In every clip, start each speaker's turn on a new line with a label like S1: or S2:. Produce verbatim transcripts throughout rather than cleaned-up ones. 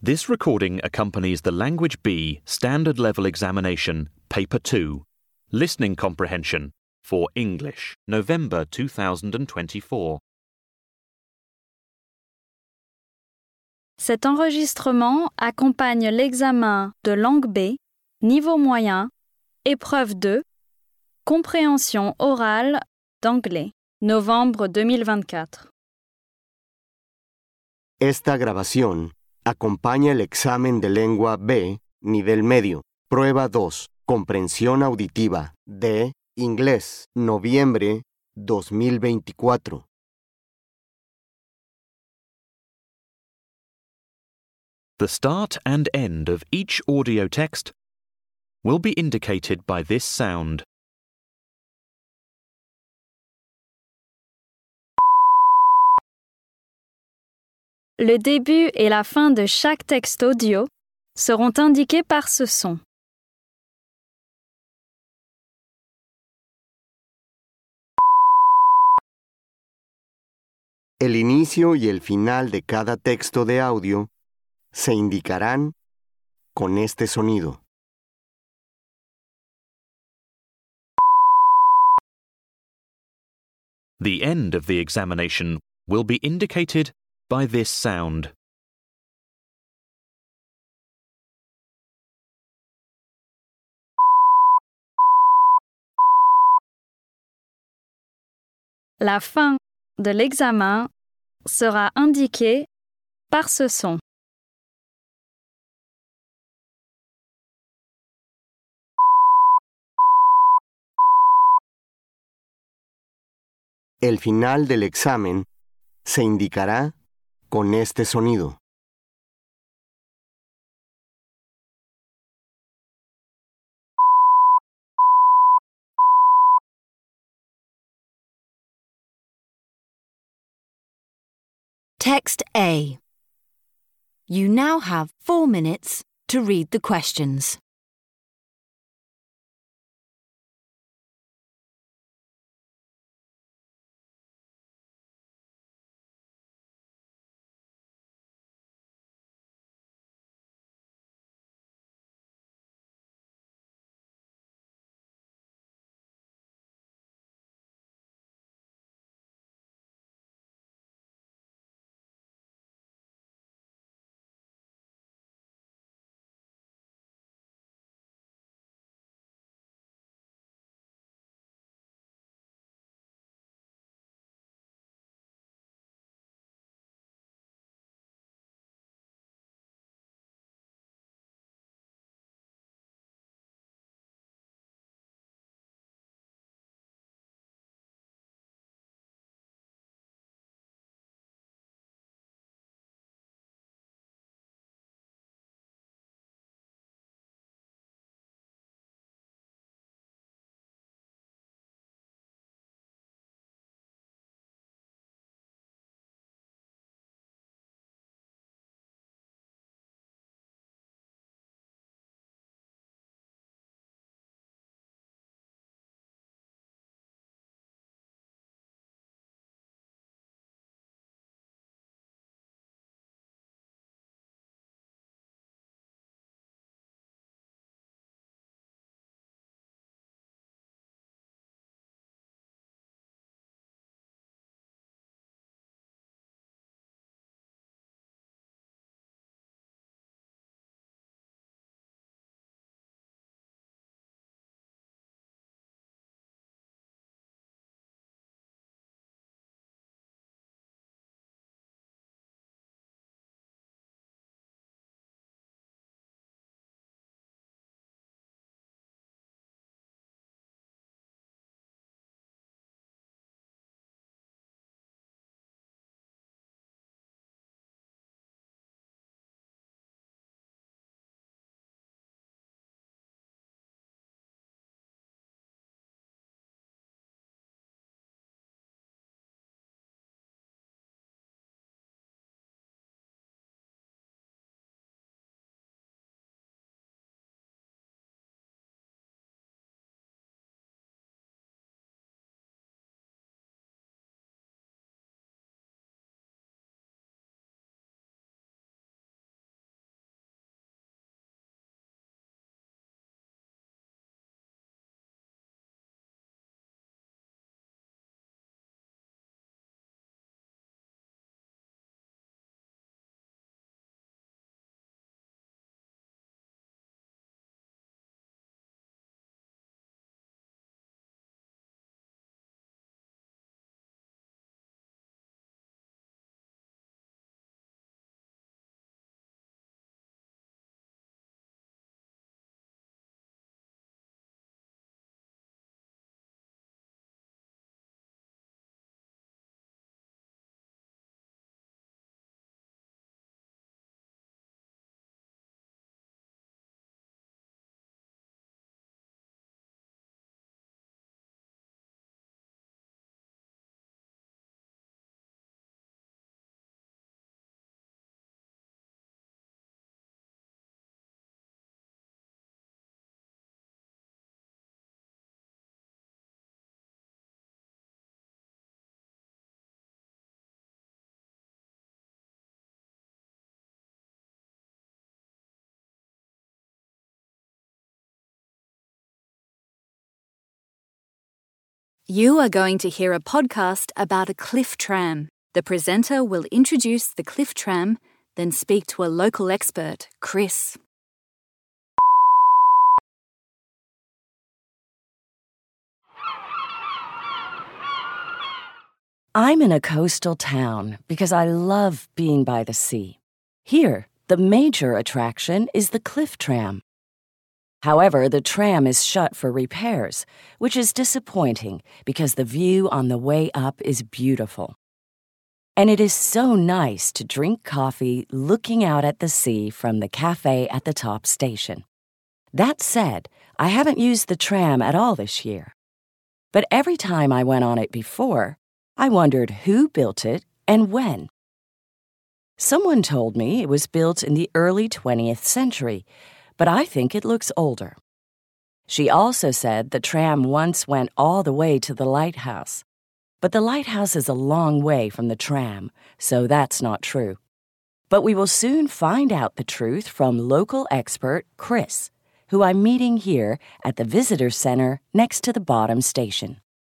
S1: This recording accompanies the Language B Standard Level Examination, Paper two, Listening Comprehension, for English, November two thousand twenty-four.
S2: Cet enregistrement accompagne l'examen de langue B, niveau moyen, épreuve deux, compréhension orale d'anglais, novembre deux mille vingt-quatre.
S3: Esta grabación acompaña el examen de lengua B, nivel medio, prueba dos, comprensión auditiva, de inglés, noviembre dos mil veinticuatro.
S1: The start and end of each audio text will be indicated by this sound.
S2: Le début et la fin de chaque texte audio seront indiqués par ce son.
S3: El inicio y el final de cada texto de audio se indicarán con este sonido.
S1: The end of the examination will be indicated by this sound.
S2: La fin de l'examen sera indiquée par ce son.
S3: El final del examen se indicará con este sonido.
S4: Text A. You now have four minutes to read the questions.
S5: You are going to hear a podcast about a cliff tram. The presenter will introduce the cliff tram, then speak to a local expert, Chris.
S6: I'm in a coastal town because I love being by the sea. Here, the major attraction is the cliff tram. However, the tram is shut for repairs, which is disappointing because the view on the way up is beautiful. And it is so nice to drink coffee looking out at the sea from the cafe at the top station. That said, I haven't used the tram at all this year. But every time I went on it before, I wondered who built it and when. Someone told me it was built in the early twentieth century, but I think it looks older. She also said the tram once went all the way to the lighthouse, but the lighthouse is a long way from the tram, so that's not true. But we will soon find out the truth from local expert Chris, who I'm meeting here at the visitor center next to the bottom station.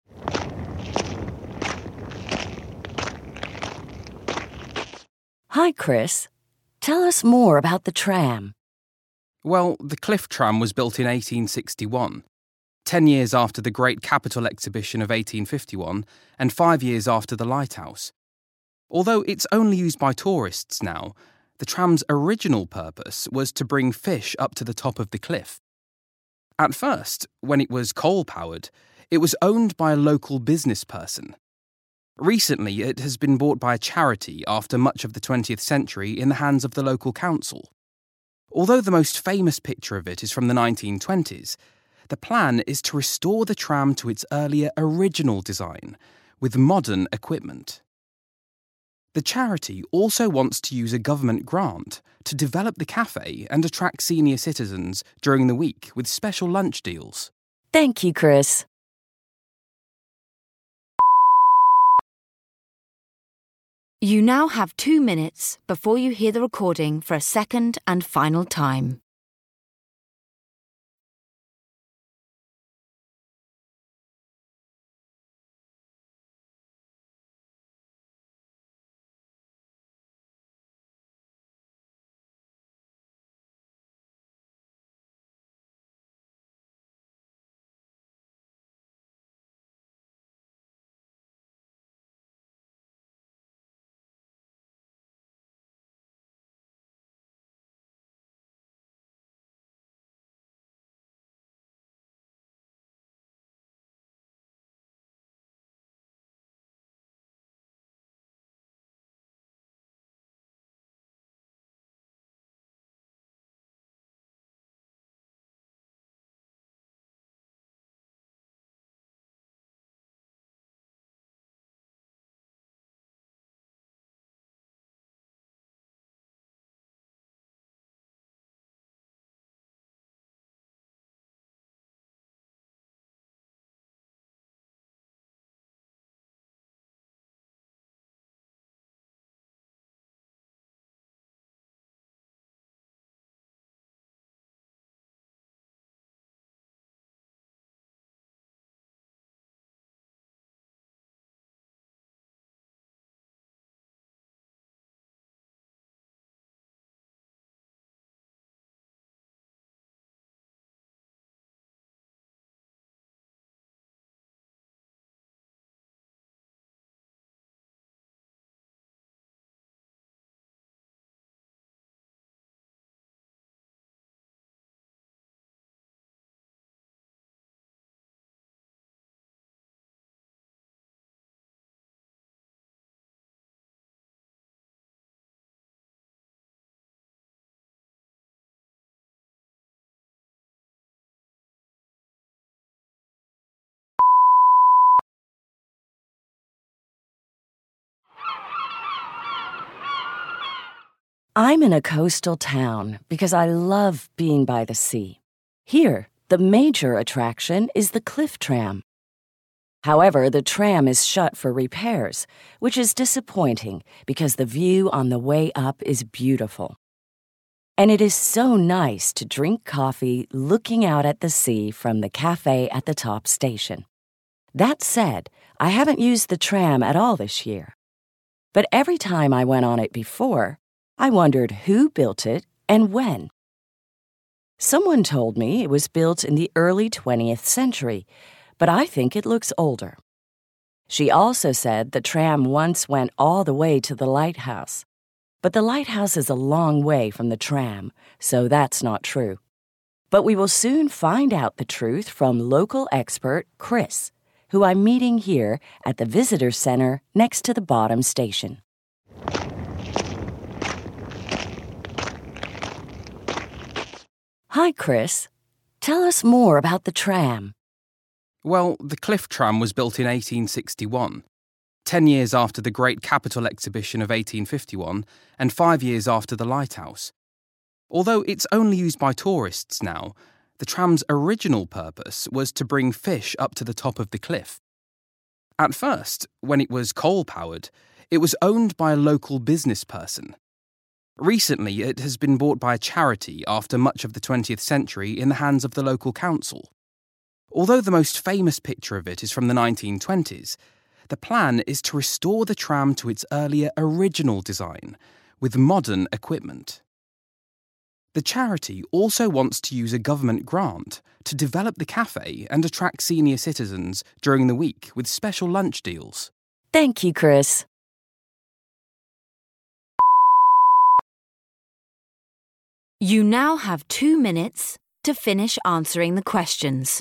S6: Hi, Chris. Tell us more about the tram.
S7: Well, the Cliff Tram was built in eighteen sixty-one, ten years after the Great Capitol Exhibition of eighteen fifty-one and five years after the Lighthouse. Although it's only used by tourists now, the tram's original purpose was to bring fish up to the top of the cliff. At first, when it was coal-powered, it was owned by a local business person. Recently, it has been bought by a charity after much of the twentieth century in the hands of the local council. Although the most famous picture of it is from the nineteen twenties, the plan is to restore the tram to its earlier original design, with modern equipment. The charity also wants to use a government grant to develop the cafe and attract senior citizens during the week with special lunch deals.
S6: Thank you, Chris.
S4: You now have two minutes before you hear the recording for a second and final time.
S6: I'm in a coastal town because I love being by the sea. Here, the major attraction is the cliff tram. However, the tram is shut for repairs, which is disappointing because the view on the way up is beautiful. And it is so nice to drink coffee looking out at the sea from the cafe at the top station. That said, I haven't used the tram at all this year. But every time I went on it before, I wondered who built it and when. Someone told me it was built in the early twentieth century, but I think it looks older. She also said the tram once went all the way to the lighthouse, but the lighthouse is a long way from the tram, so that's not true. But we will soon find out the truth from local expert Chris, who I'm meeting here at the visitor center next to the bottom station. Hi, Chris. Tell us more about the tram.
S7: Well, the Cliff Tram was built in eighteen sixty-one, ten years after the Great Capital Exhibition of eighteen fifty-one and five years after the Lighthouse. Although it's only used by tourists now, the tram's original purpose was to bring fish up to the top of the cliff. At first, when it was coal-powered, it was owned by a local business person. Recently, it has been bought by a charity after much of the twentieth century in the hands of the local council. Although the most famous picture of it is from the nineteen twenties, the plan is to restore the tram to its earlier original design, with modern equipment. The charity also wants to use a government grant to develop the cafe and attract senior citizens during the week with special lunch deals.
S6: Thank you, Chris.
S4: You now have two minutes to finish answering the questions.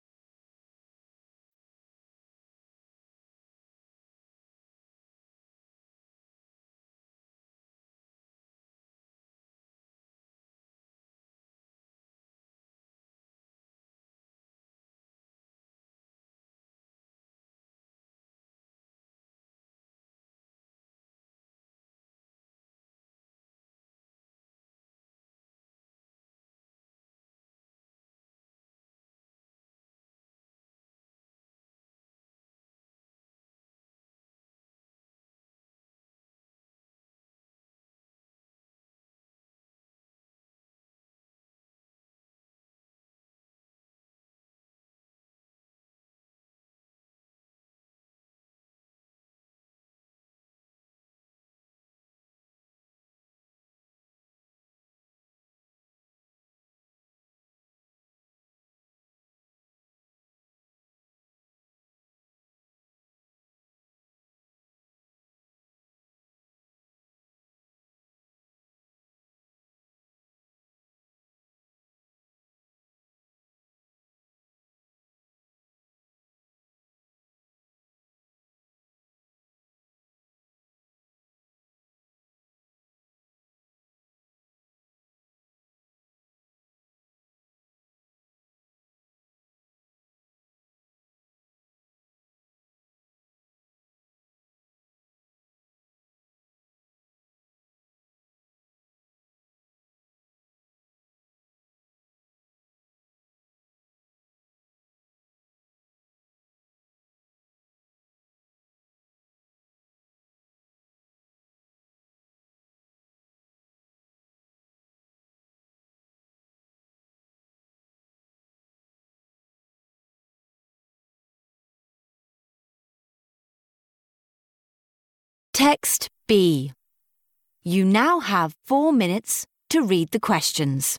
S4: Text B. You now have four minutes to read the questions.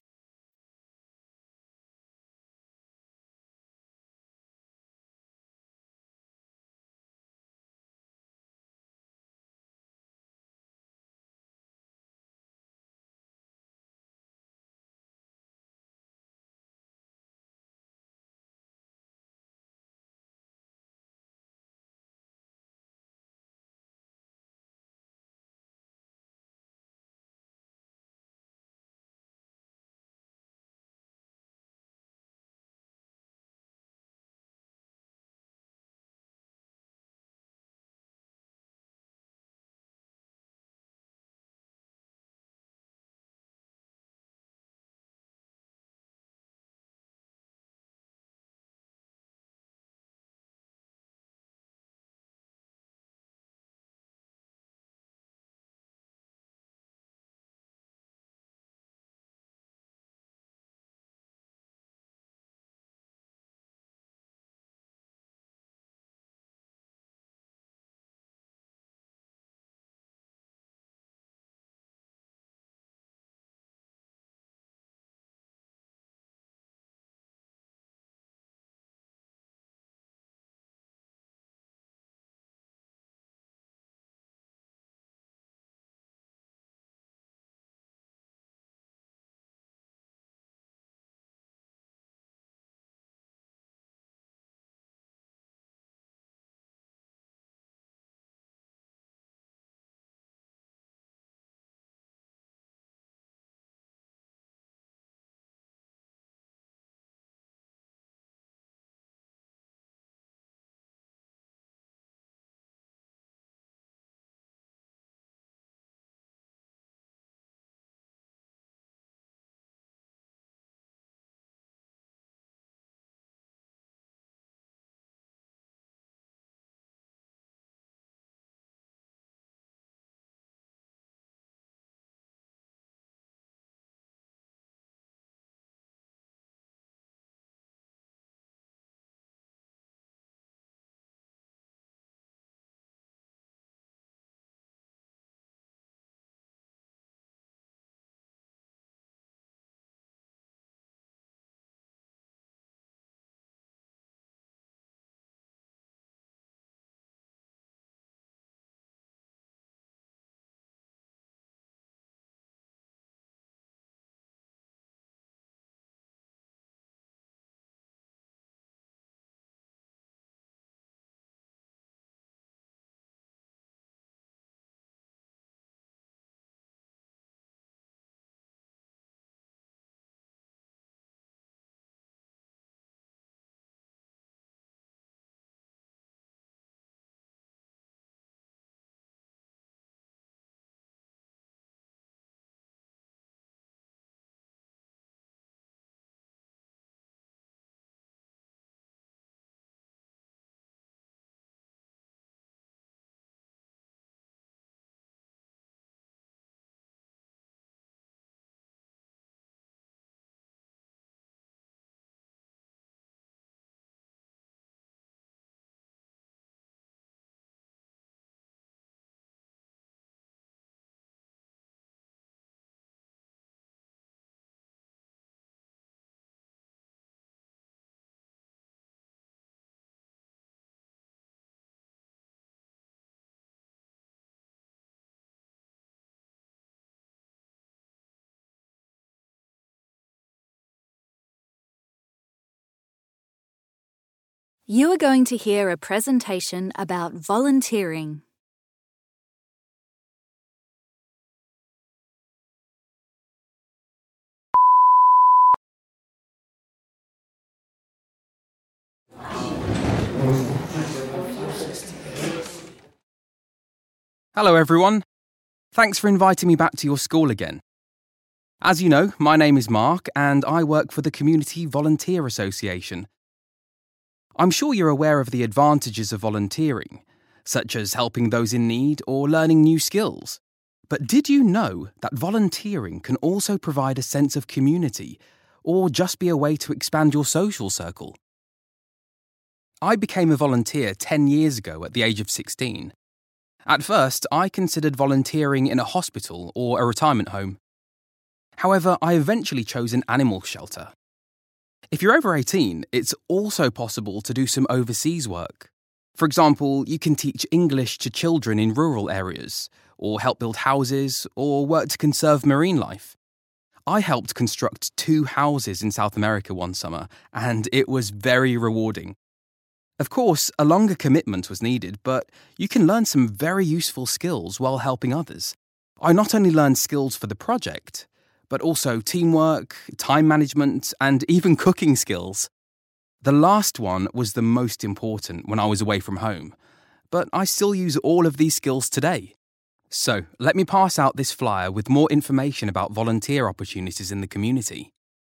S5: You are going to hear a presentation about volunteering.
S7: Hello everyone. Thanks for inviting me back to your school again. As you know, my name is Mark and I work for the Community Volunteer Association. I'm sure you're aware of the advantages of volunteering, such as helping those in need or learning new skills. But did you know that volunteering can also provide a sense of community or just be a way to expand your social circle? I became a volunteer ten years ago at the age of sixteen. At first, I considered volunteering in a hospital or a retirement home. However, I eventually chose an animal shelter. If you're over eighteen, it's also possible to do some overseas work. For example, you can teach English to children in rural areas, or help build houses, or work to conserve marine life. I helped construct two houses in South America one summer, and it was very rewarding. Of course, a longer commitment was needed, but you can learn some very useful skills while helping others. I not only learned skills for the project, but also teamwork, time management, and even cooking skills. The last one was the most important when I was away from home, but I still use all of these skills today. So, let me pass out this flyer with more information about volunteer opportunities in the community.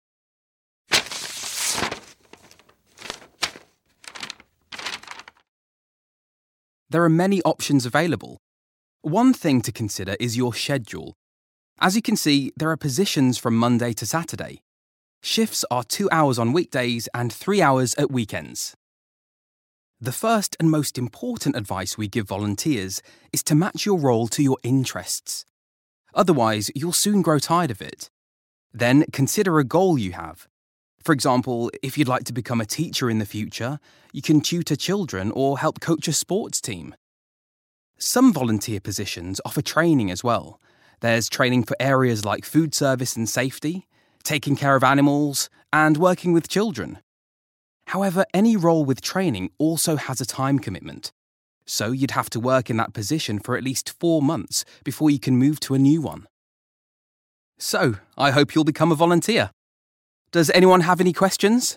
S7: There are many options available. One thing to consider is your schedule. As you can see, there are positions from Monday to Saturday. Shifts are two hours on weekdays and three hours at weekends. The first and most important advice we give volunteers is to match your role to your interests. Otherwise, you'll soon grow tired of it. Then consider a goal you have. For example, if you'd like to become a teacher in the future, you can tutor children or help coach a sports team. Some volunteer positions offer training as well. There's training for areas like food service and safety, taking care of animals, and working with children. However, any role with training also has a time commitment. So you'd have to work in that position for at least four months before you can move to a new one. So, I hope you'll become a volunteer. Does anyone have any questions?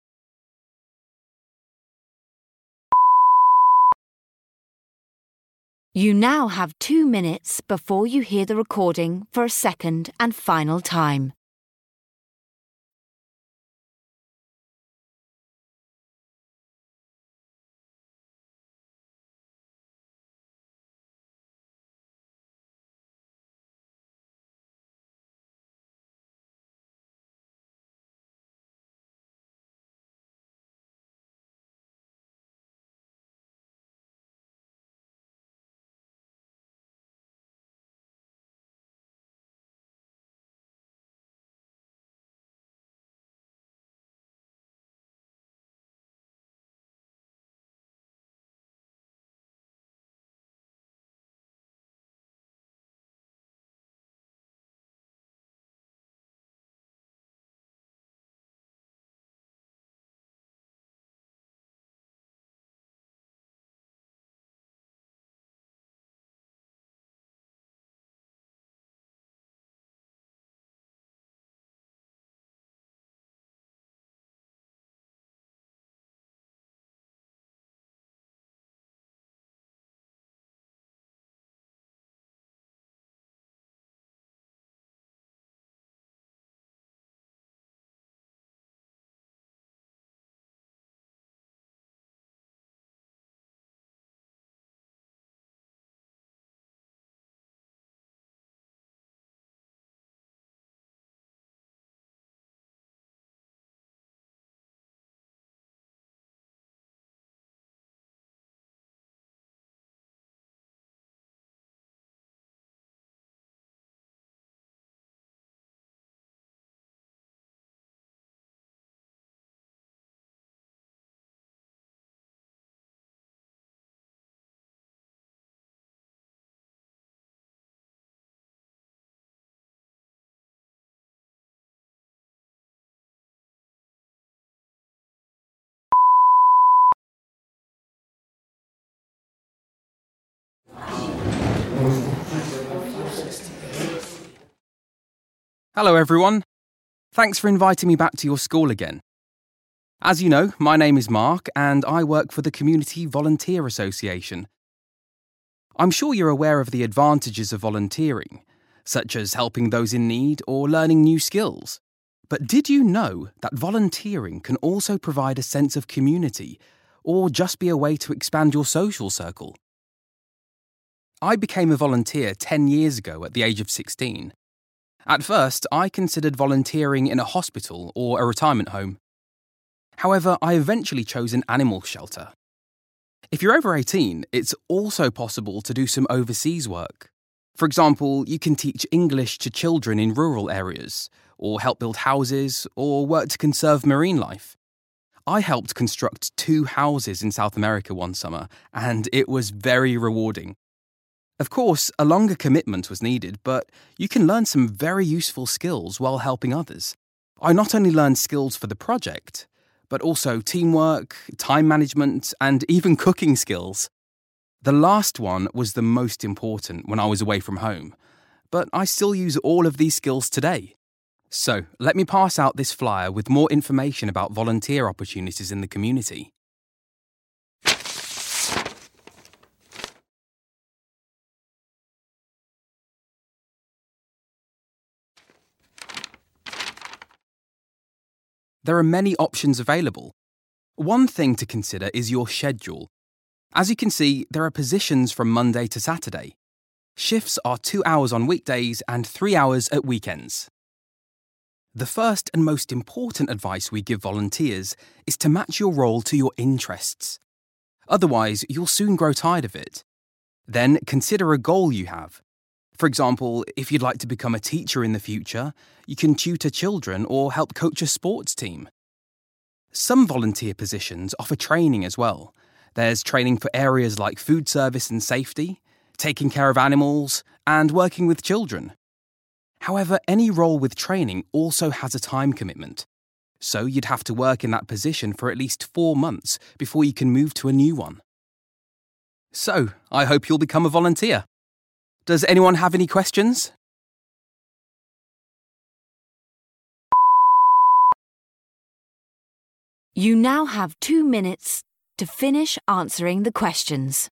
S4: You now have two minutes before you hear the recording for a second and final time.
S7: Hello everyone. Thanks for inviting me back to your school again. As you know, my name is Mark and I work for the Community Volunteer Association. I'm sure you're aware of the advantages of volunteering, such as helping those in need or learning new skills. But did you know that volunteering can also provide a sense of community or just be a way to expand your social circle? I became a volunteer ten years ago at the age of sixteen. At first, I considered volunteering in a hospital or a retirement home. However, I eventually chose an animal shelter. If you're over eighteen, it's also possible to do some overseas work. For example, you can teach English to children in rural areas, or help build houses, or work to conserve marine life. I helped construct two houses in South America one summer, and it was very rewarding. Of course, a longer commitment was needed, but you can learn some very useful skills while helping others. I not only learned skills for the project, but also teamwork, time management, and even cooking skills. The last one was the most important when I was away from home, but I still use all of these skills today. So, let me pass out this flyer with more information about volunteer opportunities in the community. There are many options available. One thing to consider is your schedule. As you can see, there are positions from Monday to Saturday. Shifts are two hours on weekdays and three hours at weekends. The first and most important advice we give volunteers is to match your role to your interests. Otherwise, you'll soon grow tired of it. Then consider a goal you have. For example, if you'd like to become a teacher in the future, you can tutor children or help coach a sports team. Some volunteer positions offer training as well. There's training for areas like food service and safety, taking care of animals, and working with children. However, any role with training also has a time commitment. So you'd have to work in that position for at least four months before you can move to a new one. So, I hope you'll become a volunteer. Does anyone have any questions?
S4: You now have two minutes to finish answering the questions.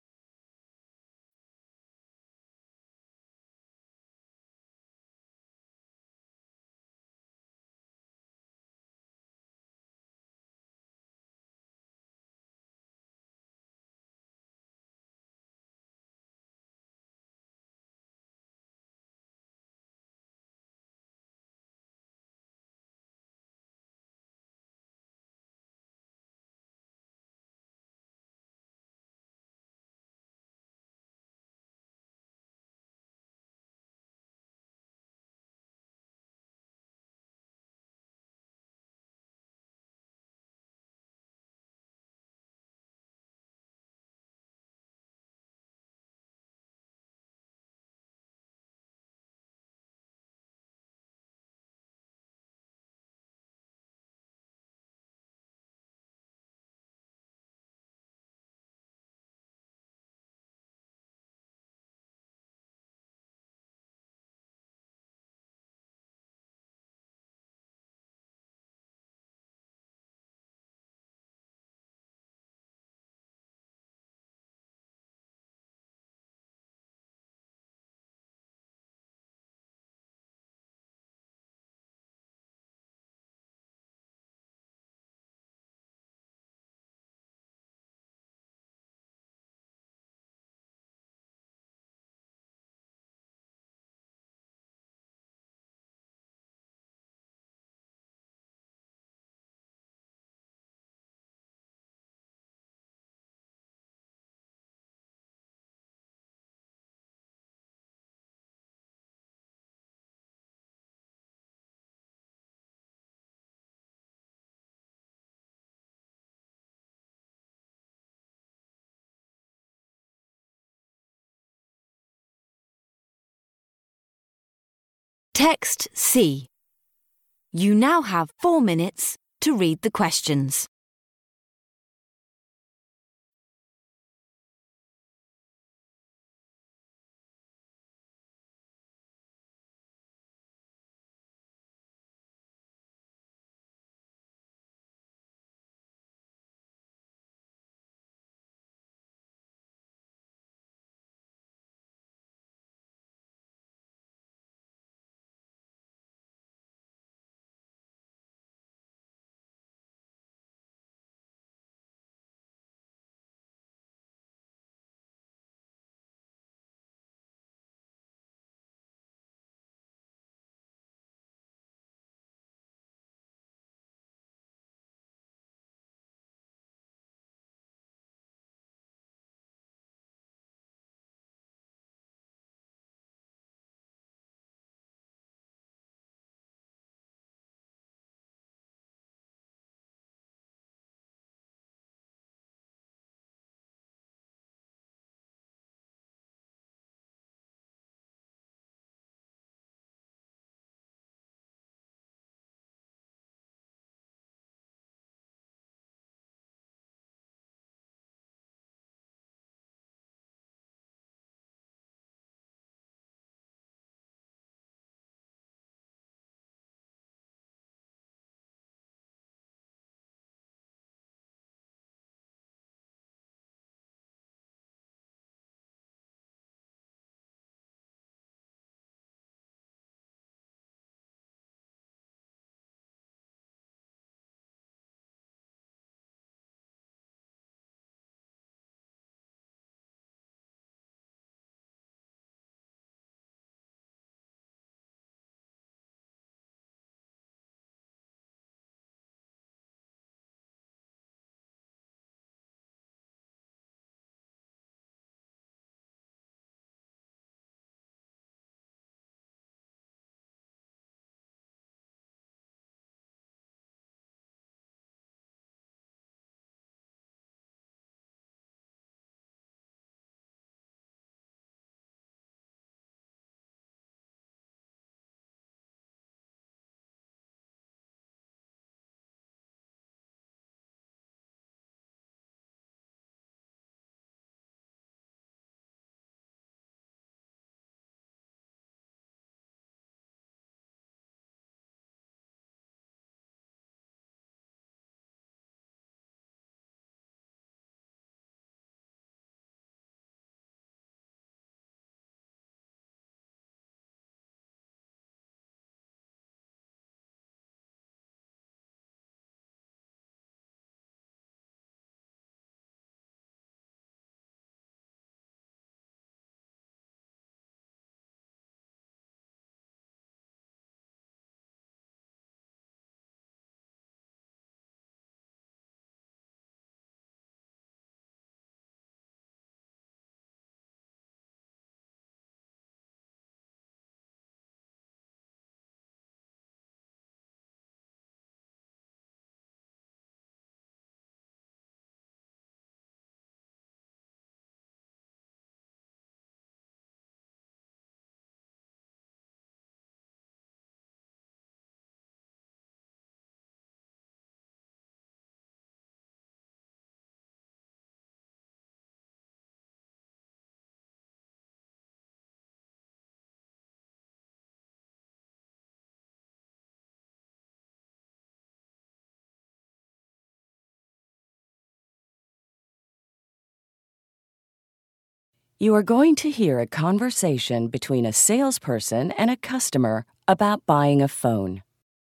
S4: Text C. You now have four minutes to read the questions.
S6: You are going to hear a conversation between a salesperson and a customer about buying a phone.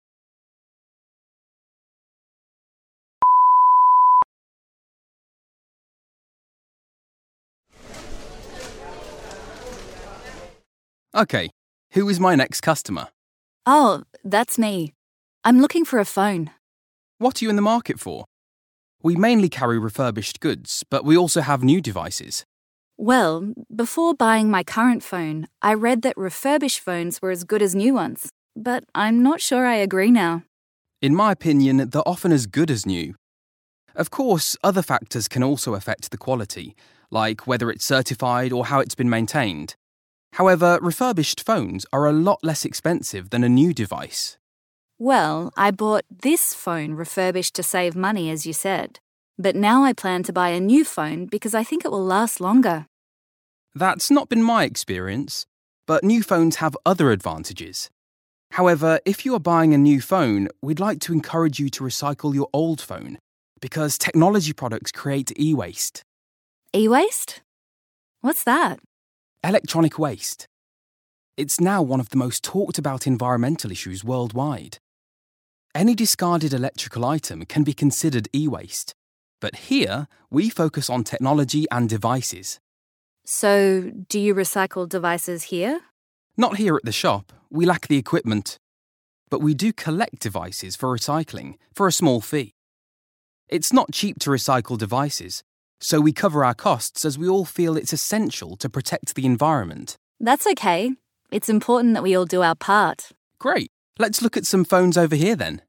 S7: Okay, who is my next customer?
S5: Oh, that's me. I'm looking for a phone.
S7: What are you in the market for? We mainly carry refurbished goods, but we also have new devices.
S5: Well, before buying my current phone, I read that refurbished phones were as good as new ones, but I'm not sure I agree now.
S7: In my opinion, they're often as good as new. Of course, other factors can also affect the quality, like whether it's certified or how it's been maintained. However, refurbished phones are a lot less expensive than a new device.
S5: Well, I bought this phone refurbished to save money, as you said. But now I plan to buy a new phone because I think it will last longer.
S7: That's not been my experience, but new phones have other advantages. However, if you are buying a new phone, we'd like to encourage you to recycle your old phone because technology products create e-waste.
S5: E-waste? What's that?
S7: Electronic waste. It's now one of the most talked about environmental issues worldwide. Any discarded electrical item can be considered e-waste, but here we focus on technology and devices.
S5: So, do you recycle devices here?
S7: Not here at the shop, we lack the equipment. But we do collect devices for recycling for a small fee. It's not cheap to recycle devices, so we cover our costs as we all feel it's essential to protect the environment.
S5: That's okay. It's important that we all do our part.
S7: Great. Let's look at some phones over here then.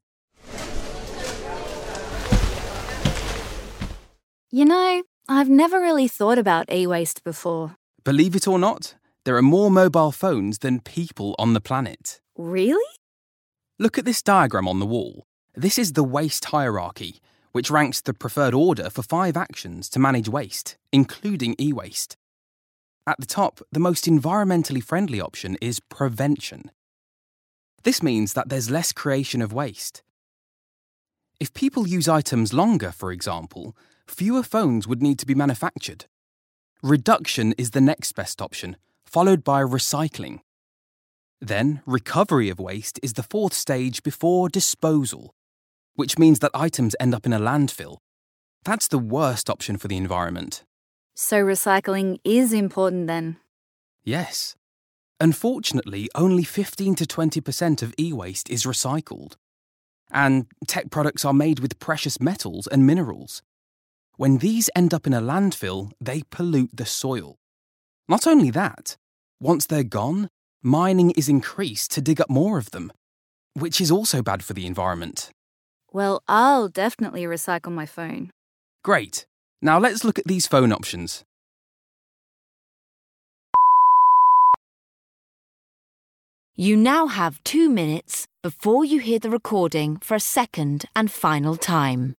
S5: You know, I've never really thought about e-waste before.
S7: Believe it or not, there are more mobile phones than people on the planet.
S5: Really?
S7: Look at this diagram on the wall. This is the waste hierarchy, which ranks the preferred order for five actions to manage waste, including e-waste. At the top, the most environmentally friendly option is prevention. This means that there's less creation of waste. If people use items longer, for example, fewer phones would need to be manufactured. Reduction is the next best option, followed by recycling. Then, recovery of waste is the fourth stage before disposal, which means that items end up in a landfill. That's the worst option for the environment.
S5: So recycling is important then?
S7: Yes. Unfortunately, only fifteen to twenty percent of e-waste is recycled. And tech products are made with precious metals and minerals. When these end up in a landfill, they pollute the soil. Not only that, once they're gone, mining is increased to dig up more of them, which is also bad for the environment.
S5: Well, I'll definitely recycle my phone.
S7: Great. Now let's look at these phone options.
S4: You now have two minutes before you hear the recording for a second and final time.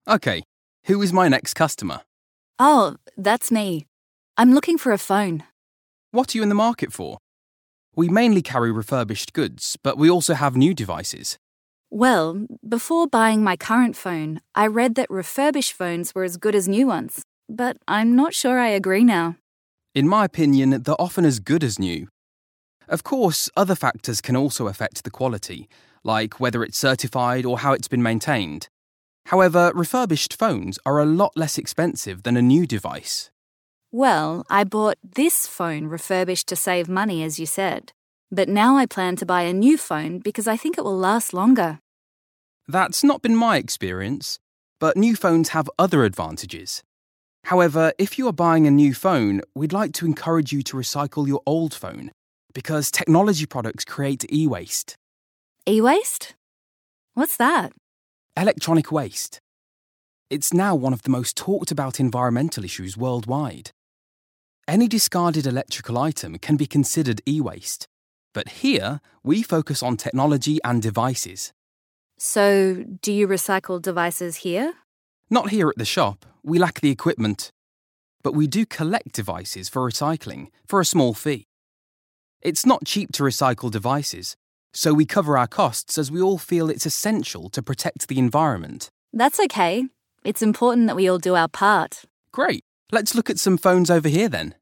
S7: OK, who is my next customer?
S5: Oh, that's me. I'm looking for a phone.
S7: What are you in the market for? We mainly carry refurbished goods, but we also have new devices.
S5: Well, before buying my current phone, I read that refurbished phones were as good as new ones, but I'm not sure I agree now.
S7: In my opinion, they're often as good as new. Of course, other factors can also affect the quality, like whether it's certified or how it's been maintained. However, refurbished phones are a lot less expensive than a new device.
S5: Well, I bought this phone refurbished to save money, as you said. But now I plan to buy a new phone because I think it will last longer.
S7: That's not been my experience, but new phones have other advantages. However, if you are buying a new phone, we'd like to encourage you to recycle your old phone, because technology products create e-waste.
S5: E-waste? What's that?
S7: Electronic waste. It's now one of the most talked about environmental issues worldwide. Any discarded electrical item can be considered e-waste, but here we focus on technology and devices.
S5: So, do you recycle devices here?
S7: Not here at the shop, we lack the equipment. But we do collect devices for recycling, for a small fee. It's not cheap to recycle devices, so we cover our costs as we all feel it's essential to protect the environment.
S5: That's okay. It's important that we all do our part.
S7: Great. Let's look at some phones over here then.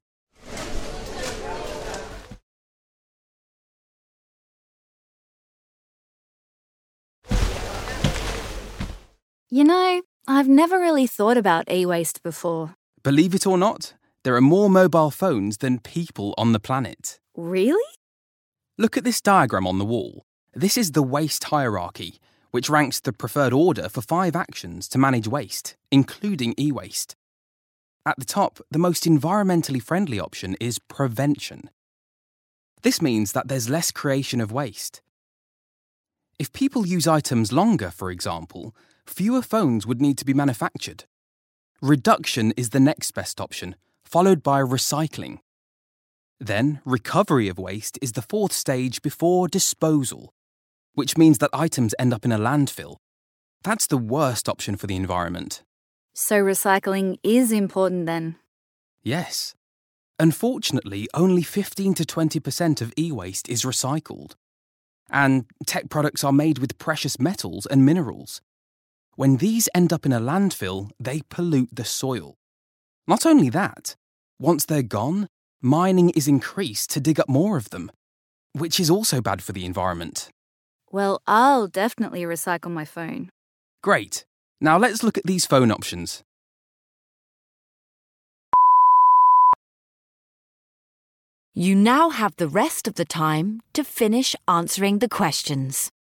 S5: You know, I've never really thought about e-waste before.
S7: Believe it or not, there are more mobile phones than people on the planet.
S5: Really?
S7: Look at this diagram on the wall. This is the waste hierarchy, which ranks the preferred order for five actions to manage waste, including e-waste. At the top, the most environmentally friendly option is prevention. This means that there's less creation of waste. If people use items longer, for example, fewer phones would need to be manufactured. Reduction is the next best option, followed by recycling. Then, recovery of waste is the fourth stage before disposal, which means that items end up in a landfill. That's the worst option for the environment.
S5: So recycling is important then?
S7: Yes. Unfortunately, only fifteen to twenty percent of e-waste is recycled. And tech products are made with precious metals and minerals. When these end up in a landfill, they pollute the soil. Not only that, once they're gone, mining is increased to dig up more of them, which is also bad for the environment.
S5: Well, I'll definitely recycle my phone.
S7: Great. Now let's look at these phone options.
S4: You now have the rest of the time to finish answering the questions.